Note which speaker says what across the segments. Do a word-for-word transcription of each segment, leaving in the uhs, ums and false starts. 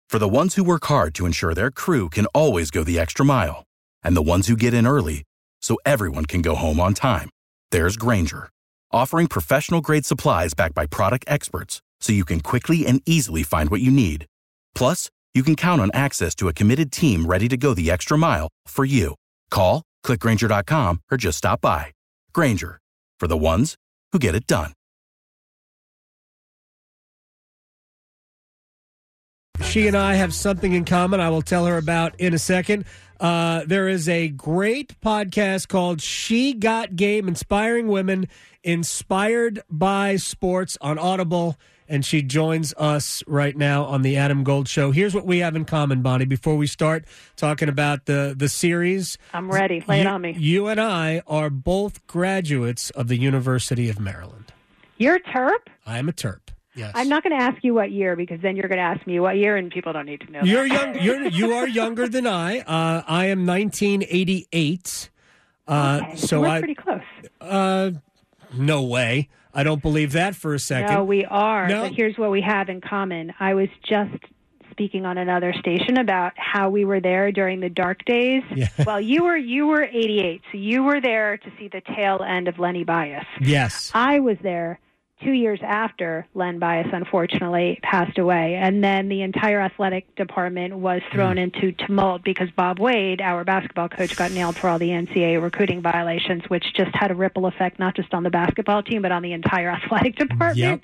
Speaker 1: For the ones who work hard to ensure their crew can always go the extra mile, and the ones who get in early so everyone can go home on time, there's Grainger, offering professional-grade supplies backed by product experts so you can quickly and easily find what you need. Plus, you can count on access to a committed team ready to go the extra mile for you. Call, click Grainger dot com, or just stop by. Grainger, for the ones who get it done.
Speaker 2: She and I have something in common I will tell her about in a second. Uh, there is a great podcast called She Got Game, Inspiring Women, Inspired by Sports on Audible, and she joins us right now on the Adam Gold Show. Here's what we have in common, Bonnie, before we start talking about the, the series.
Speaker 3: I'm ready. Lay
Speaker 2: you,
Speaker 3: it on me.
Speaker 2: You and I are both graduates of the University of Maryland.
Speaker 3: You're a Terp?
Speaker 2: I am a Terp. Yes.
Speaker 3: I'm not going to ask you what year because then you're going to ask me what year, and people don't need to know.
Speaker 2: You're
Speaker 3: that.
Speaker 2: young. You're you are younger than I. Uh, I am nineteen eighty-eight. Uh,
Speaker 3: okay,
Speaker 2: so
Speaker 3: we're
Speaker 2: I,
Speaker 3: pretty close.
Speaker 2: Uh, no way. I don't believe that for a second.
Speaker 3: No, we are.
Speaker 2: No?
Speaker 3: But here's what we have in common. I was just speaking on another station about how we were there during the dark days.
Speaker 2: Yeah.
Speaker 3: Well, you were you were eighty-eight, so you were there to see the tail end of Lenny Bias.
Speaker 2: Yes.
Speaker 3: I was there two years after Len Bias, unfortunately, passed away. And then the entire athletic department was thrown mm. into tumult because Bob Wade, our basketball coach, got nailed for all the N C A A recruiting violations, which just had a ripple effect not just on the basketball team, but on the entire athletic department.
Speaker 2: Yep.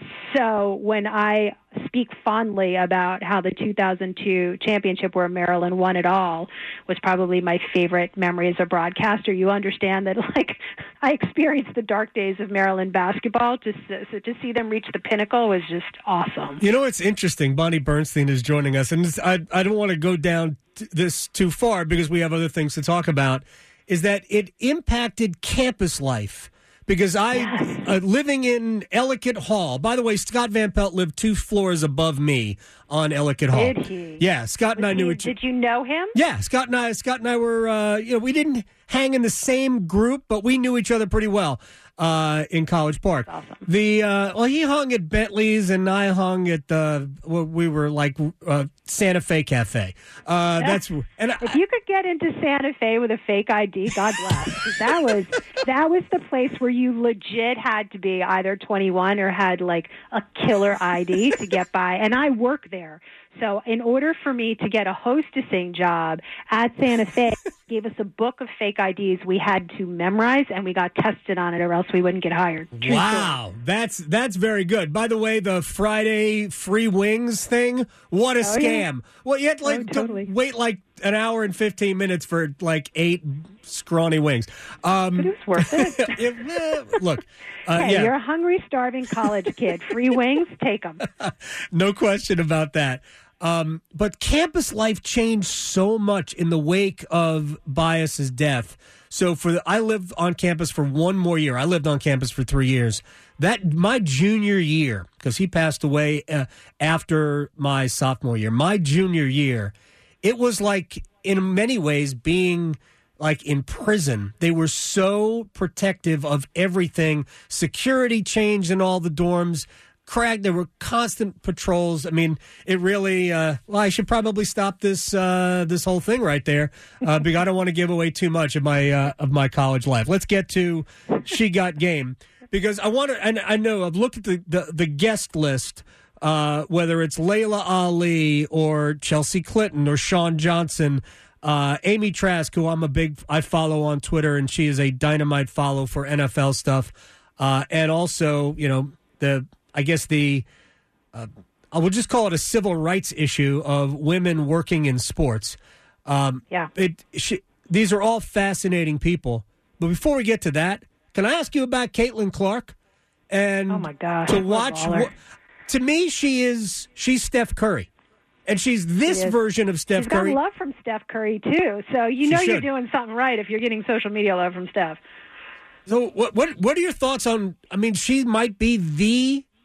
Speaker 3: So when I speak fondly about how the two thousand two championship where Maryland won it all was probably my favorite memory as a broadcaster, you understand that, like, I experienced the dark days of Maryland basketball. Just so to see them reach the pinnacle was just awesome.
Speaker 2: You know, it's interesting. Bonnie Bernstein is joining us, and this, I, I don't want to go down t- this too far because we have other things to talk about, is that it impacted campus life. Because I,
Speaker 3: yes.
Speaker 2: uh, living in Ellicott Hall, by the way, Scott Van Pelt lived two floors above me on Ellicott Hall.
Speaker 3: Did he?
Speaker 2: Yeah, Scott and
Speaker 3: Was
Speaker 2: I knew
Speaker 3: he,
Speaker 2: each other.
Speaker 3: Did you know him?
Speaker 2: Yeah, Scott and I, Scott and I were, uh, you know, we didn't hang in the same group, but we knew each other pretty well uh, in College Park.
Speaker 3: That's awesome.
Speaker 2: The uh, well, he hung at Bentley's, and I hung at the well, we were like uh, Santa Fe Cafe. Uh, that's and I,
Speaker 3: if you could get into Santa Fe with a fake I D, God bless. 'Cause that was that was the place where you legit had to be either twenty-one or had like a killer I D to get by. And I work there. So in order for me to get a hostessing job at Santa Fe, gave us a book of fake I Ds we had to memorize, and we got tested on it or else we wouldn't get hired. True
Speaker 2: wow,
Speaker 3: story.
Speaker 2: that's that's very good. By the way, the Friday free wings thing, what a
Speaker 3: Oh,
Speaker 2: scam.
Speaker 3: yeah.
Speaker 2: Well, you had like
Speaker 3: Oh, totally.
Speaker 2: to wait like an hour and fifteen minutes for like eight scrawny wings. Um,
Speaker 3: But it was worth it.
Speaker 2: if, eh, look, uh,
Speaker 3: Hey,
Speaker 2: yeah.
Speaker 3: you're a hungry, starving college kid. Free wings, take them.
Speaker 2: No question about that. Um, but campus life changed so much in the wake of Bias's death. So for the, I lived on campus for one more year. I lived on campus for three years. That my junior year, because he passed away uh, after my sophomore year. My junior year, it was like in many ways being like in prison. They were so protective of everything. Security changed in all the dorms. Craig, there were constant patrols. I mean, it really. Uh, well, I should probably stop this uh, this whole thing right there uh, because I don't want to give away too much of my uh, of my college life. Let's get to She Got Game because I want to. And I know I've looked at the the, the guest list. Uh, whether it's Layla Ali or Chelsea Clinton or Sean Johnson, uh, Amy Trask, who I'm a big I follow on Twitter, and she is a dynamite follow for N F L stuff, uh, and also you know the. I guess the, uh, I will just call it a civil rights issue of women working in sports. Um,
Speaker 3: yeah.
Speaker 2: It, she, these are all fascinating people. But before we get to that, can I ask you about Caitlin Clark? And
Speaker 3: oh, my gosh.
Speaker 2: To watch,
Speaker 3: what,
Speaker 2: to me, she is, she's Steph Curry. And she's this
Speaker 3: she
Speaker 2: version of Steph
Speaker 3: She's
Speaker 2: Curry.
Speaker 3: She's got love from Steph Curry, too. So you
Speaker 2: She
Speaker 3: know
Speaker 2: should.
Speaker 3: you're doing something right if you're getting social media love from Steph.
Speaker 2: So what, what, what are your thoughts on, I mean, she might be the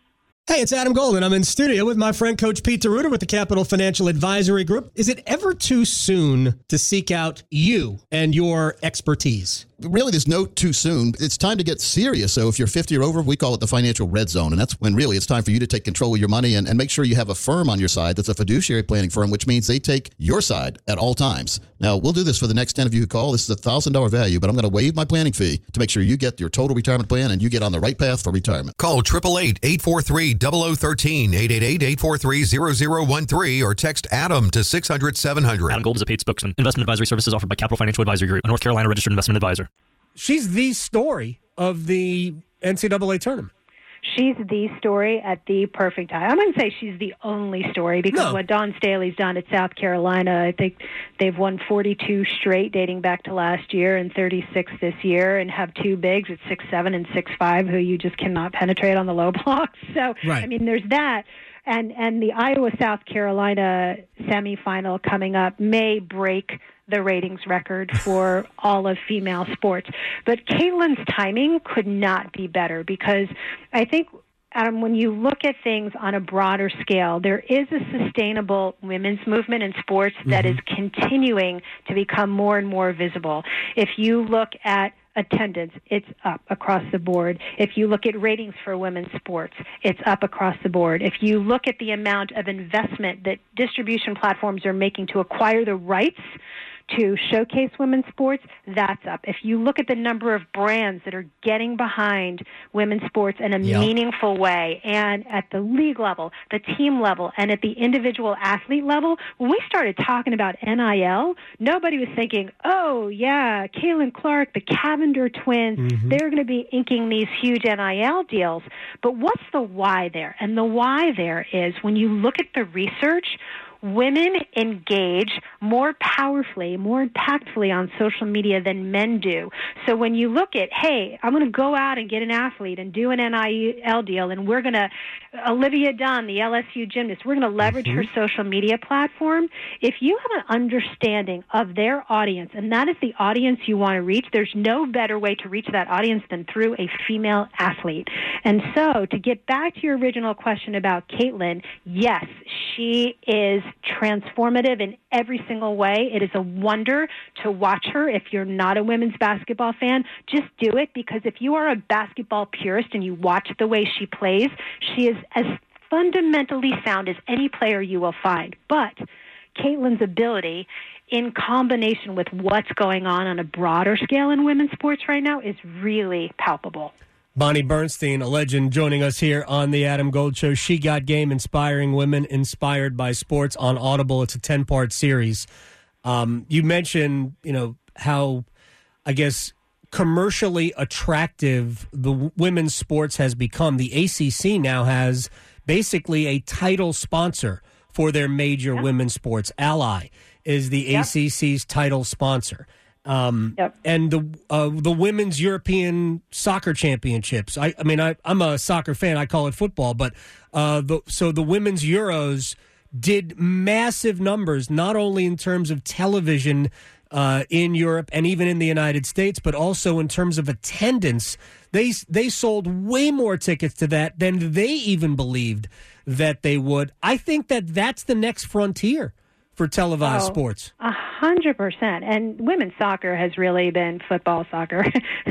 Speaker 2: Hey, it's Adam Golden. I'm in studio with my friend Coach Pete DeRuiter with the Capital Financial Advisory Group. Is it ever too soon to seek out you and your expertise?
Speaker 4: Really, there's no too soon. It's time to get serious. So if you're fifty or over, we call it the financial red zone. And that's when really it's time for you to take control of your money and, and make sure you have a firm on your side that's a fiduciary planning firm, which means they take your side at all times. Now, we'll do this for the next ten of you who call. This is a one thousand dollars value, but I'm going to waive my planning fee to make sure you get your total retirement plan and you get on the right path for retirement.
Speaker 5: Call eight eight eight, eight four three, zero zero one three, eight eight eight, eight four three, zero zero one three, or text ADAM to six hundred, seven hundred.
Speaker 6: Adam Gold is a paid spokesman. Investment advisory services offered by Capital Financial Advisory Group, a North Carolina registered investment advisor.
Speaker 2: She's the story of the N C double A tournament.
Speaker 3: She's the story at the perfect time. I wouldn't say she's the only story because
Speaker 2: No.
Speaker 3: what Dawn Staley's done at South Carolina, I think they've won forty-two straight dating back to last year and thirty-six this year, and have two bigs at six seven and six five who you just cannot penetrate on the low block. So,
Speaker 2: Right.
Speaker 3: I mean, there's that. And, and the Iowa-South Carolina semifinal coming up may break the ratings record for all of female sports. But Caitlin's timing could not be better because I think, Adam, when you look at things on a broader scale, there is a sustainable women's movement in sports that is continuing to become more and more visible. If you look at attendance, it's up across the board. If you look at ratings for women's sports, it's up across the board. If you look at the amount of investment that distribution platforms are making to acquire the rights to showcase women's sports, that's up. If you look at the number of brands that are getting behind women's sports in a
Speaker 2: Yep.
Speaker 3: meaningful way, and at the league level, the team level, and at the individual athlete level, when we started talking about N I L, nobody was thinking, oh, yeah, Caitlin Clark, the Cavender twins,
Speaker 2: Mm-hmm.
Speaker 3: they're going to be inking these huge N I L deals. But what's the why there? And the why there is when you look at the research, women engage more powerfully, more impactfully on social media than men do. So when you look at, hey, I'm going to go out and get an athlete and do an N I L deal, and we're going to, Olivia Dunn, the L S U gymnast, we're going to leverage her social media platform. If you have an understanding of their audience, and that is the audience you want to reach, there's no better way to reach that audience than through a female athlete. And so to get back to your original question about Caitlin, yes, she is transformative in every single way. It is a wonder to watch her. If you're not a women's basketball fan, just do it, because if you are a basketball purist and you watch the way she plays, she is as fundamentally sound as any player you will find. But Caitlin's ability, in combination with what's going on on a broader scale in women's sports right now, is really palpable.
Speaker 2: Bonnie Bernstein, a legend, joining us here on the Adam Gold Show. She Got Game, Inspiring Women Inspired by Sports on Audible. It's a ten-part series. Um, you mentioned, you know, how, I guess, commercially attractive the w- women's sports has become. The A C C now has basically a title sponsor for their major
Speaker 3: Yep.
Speaker 2: women's sports. Ally is the
Speaker 3: Yep.
Speaker 2: A C C's title sponsor. Um,
Speaker 3: Yep.
Speaker 2: And the uh, the women's European soccer championships. I, I mean, I, I'm a soccer fan. I call it football, but uh, the, so the women's Euros did massive numbers, not only in terms of television uh, in Europe and even in the United States, but also in terms of attendance. They they sold way more tickets to that than they even believed that they would. I think that that's the next frontier for televised
Speaker 3: Oh,
Speaker 2: sports.
Speaker 3: A hundred percent. And women's soccer has really been football soccer.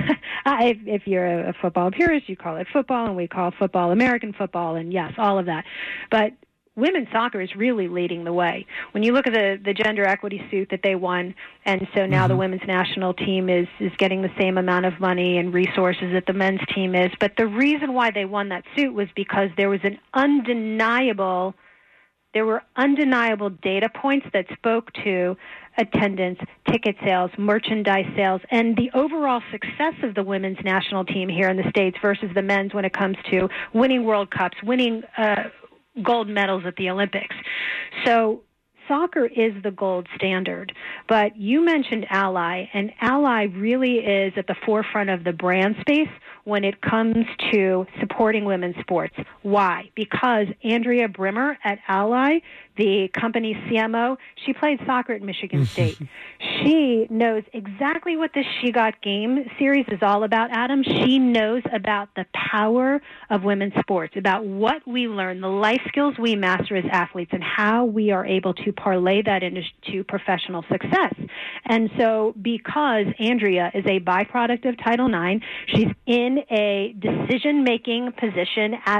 Speaker 3: if, if you're a football purist, you call it football, and we call football American football, and yes, all of that. But women's soccer is really leading the way. When you look at the, the gender equity suit that they won, and so now mm-hmm. the women's national team is, is getting the same amount of money and resources that the men's team is. But the reason why they won that suit was because there was an undeniable There were undeniable data points that spoke to attendance, ticket sales, merchandise sales, and the overall success of the women's national team here in the States versus the men's when it comes to winning World Cups, winning uh, gold medals at the Olympics. So soccer is the gold standard. But you mentioned Ally, and Ally really is at the forefront of the brand space when it comes to supporting women's sports. Why? Because Andrea Brimmer at Ally, the company's C M O, she played soccer at Michigan State. She knows exactly what this She Got Game series is all about, Adam. She knows about the power of women's sports, about what we learn, the life skills we master as athletes, and how we are able to parlay that into professional success. And so because Andrea is a byproduct of Title nine, she's in a decision-making position at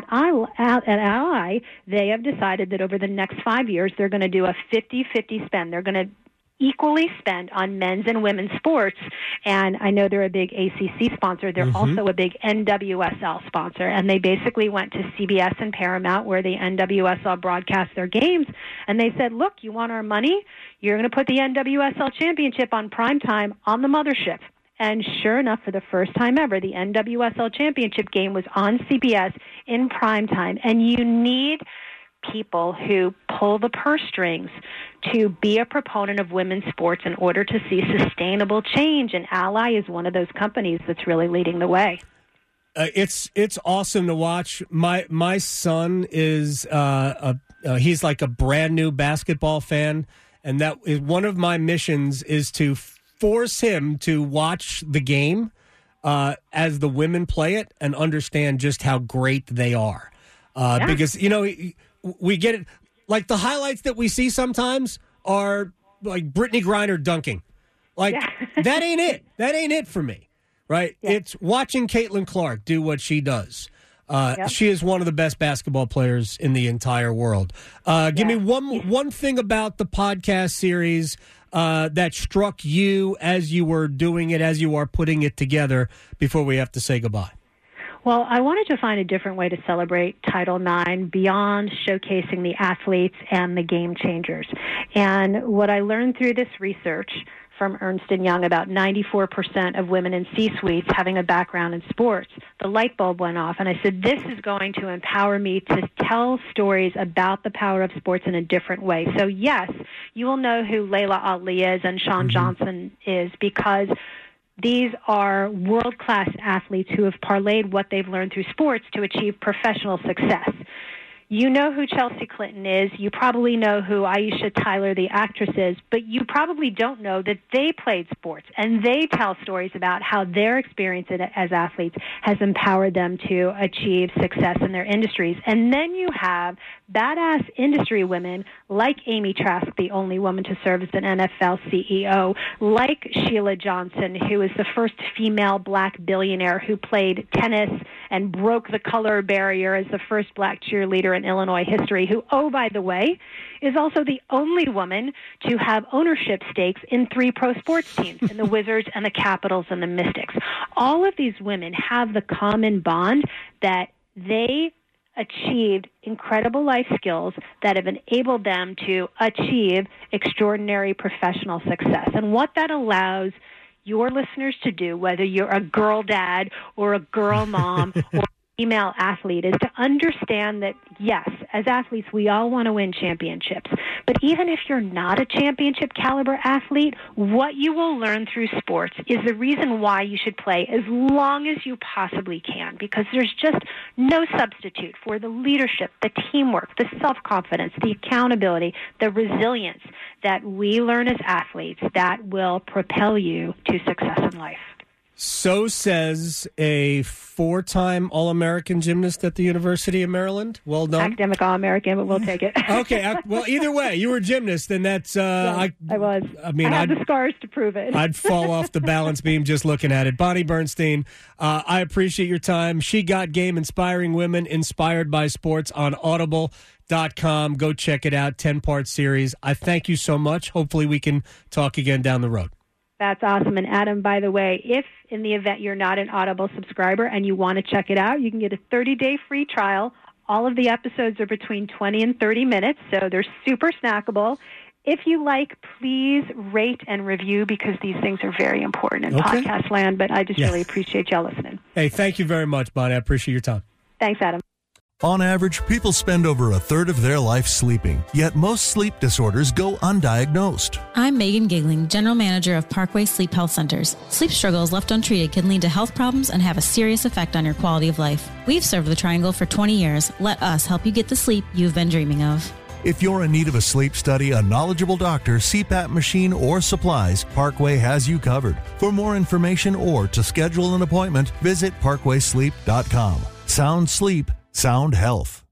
Speaker 3: Ally. They have decided that over the next five years, they're going to do a fifty-fifty spend. They're going to equally spend on men's and women's sports. And I know they're a big A C C sponsor. They're mm-hmm. also a big N W S L sponsor. And they basically went to C B S and Paramount, where the N W S L broadcast their games. And they said, look, you want our money? You're going to put the N W S L championship on primetime on the mothership. And sure enough, for the first time ever, the N W S L championship game was on C B S in primetime. And you need people who pull the purse strings to be a proponent of women's sports in order to see sustainable change. And Ally is one of those companies that's really leading the way.
Speaker 2: Uh, it's it's awesome to watch. My my son is uh, a uh, he's like a brand new basketball fan, and that is one of my missions is to force him to watch the game uh, as the women play it and understand just how great they are. Uh, yeah. Because you know. We get it. Like the highlights that we see sometimes are like Brittany Griner dunking. Like yeah. that ain't it. That ain't it for me, right? Yeah. It's watching Caitlin Clark do what she does. Uh, yep. She is one of the best basketball players in the entire world. Uh, give yeah. me one one thing about the podcast series uh, that struck you as you were doing it, as you are putting it together before we have to say goodbye.
Speaker 3: Well, I wanted to find a different way to celebrate Title nine beyond showcasing the athletes and the game changers. And what I learned through this research from Ernst and Young, about ninety-four percent of women in C-suites having a background in sports, the light bulb went off. And I said, this is going to empower me to tell stories about the power of sports in a different way. So, yes, you will know who Layla Ali is and Shawn mm-hmm. Johnson is, because these are world-class athletes who have parlayed what they've learned through sports to achieve professional success. You know who Chelsea Clinton is. You probably know who Aisha Tyler, the actress, is, but you probably don't know that they played sports, and they tell stories about how their experience as athletes has empowered them to achieve success in their industries. And then you have badass industry women like Amy Trask, the only woman to serve as an N F L C E O, like Sheila Johnson, who is the first female black billionaire who played tennis and broke the color barrier as the first black cheerleader in Illinois history, who, oh, by the way, is also the only woman to have ownership stakes in three pro sports teams, in the Wizards and the Capitals and the Mystics. All of these women have the common bond that they achieved incredible life skills that have enabled them to achieve extraordinary professional success. And what that allows your listeners to do, whether you're a girl dad or a girl mom or female athlete, is to understand that, yes, as athletes, we all want to win championships. But even if you're not a championship caliber athlete, what you will learn through sports is the reason why you should play as long as you possibly can, because there's just no substitute for the leadership, the teamwork, the self-confidence, the accountability, the resilience that we learn as athletes that will propel you to success in life.
Speaker 2: So says a four-time All-American gymnast at the University of Maryland. Well done.
Speaker 3: Academic All-American, but we'll take it.
Speaker 2: Okay. Well, either way, you were a gymnast, and that's... Uh,
Speaker 3: yeah,
Speaker 2: I,
Speaker 3: I was.
Speaker 2: I mean,
Speaker 3: I have
Speaker 2: I'd,
Speaker 3: the scars to prove it.
Speaker 2: I'd fall off the balance beam just looking at it. Bonnie Bernstein, uh, I appreciate your time. She Got Game, Inspiring Women Inspired by Sports on Audible dot com. Go check it out. ten-part series. I thank you so much. Hopefully we can talk again down the road.
Speaker 3: That's awesome. And Adam, by the way, if in the event you're not an Audible subscriber and you want to check it out, you can get a thirty-day free trial. All of the episodes are between twenty and thirty minutes, so they're super snackable. If you like, please rate and review, because these things are very important in okay. podcast land, but I just yeah. really appreciate y'all listening.
Speaker 2: Hey, thank you very much, Bonnie. I appreciate your time.
Speaker 3: Thanks, Adam.
Speaker 7: On average, people spend over a third of their life sleeping, yet most sleep disorders go undiagnosed.
Speaker 8: I'm Megan Gigling, General Manager of Parkway Sleep Health Centers. Sleep struggles left untreated can lead to health problems and have a serious effect on your quality of life. We've served the Triangle for twenty years. Let us help you get the sleep you've been dreaming of.
Speaker 7: If you're in need of a sleep study, a knowledgeable doctor, C PAP machine, or supplies, Parkway has you covered. For more information or to schedule an appointment, visit parkway sleep dot com. Sound sleep, sound health.